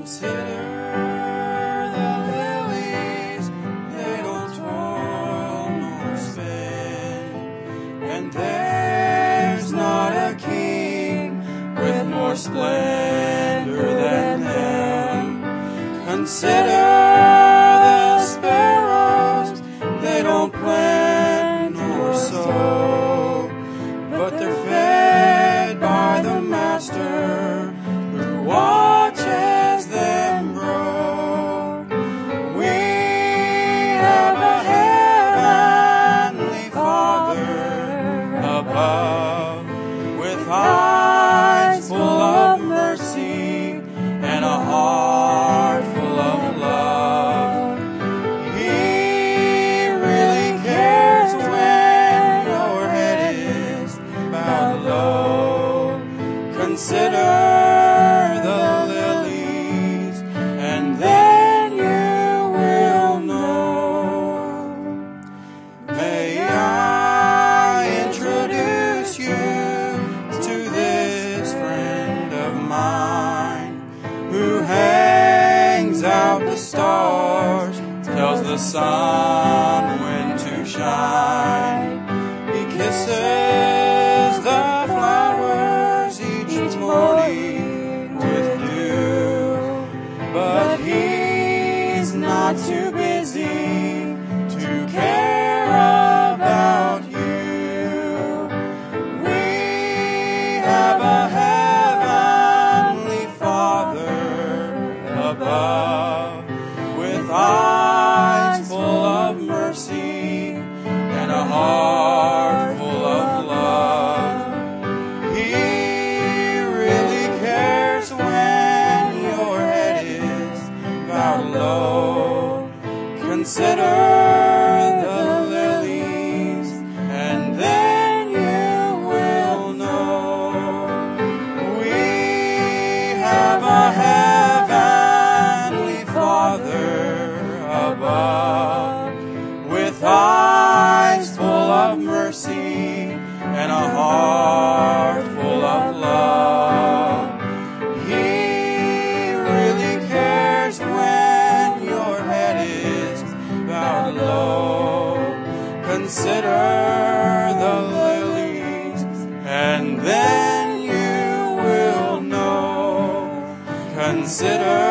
Consider the lilies, they don't toil nor spin, and there's not a king with more splendor than them. Consider the sparrows, they don't plant nor sow, but they're fed by the Master who watches them grow. We have a heavenly Father above, with eyes full of mercy and a heart full of love. He really cares when your head is bowed low. Consider the lilies, and then you will know. May I introduce you to this friend of mine who hangs out the stars, tells the sun when to shine. He kisses the flowers each morning with dew, but he's not too busy to care about you. We have a heavenly Father above, with eyes full of mercy and a heart full of love. He really cares when your head is bowed low. Consider the lilies, and then you will know. We have a heavenly Father above, with eyes full of mercy and a heart full of love. He really cares when your head is bowed low. Consider the lilies, and then you will know. Consider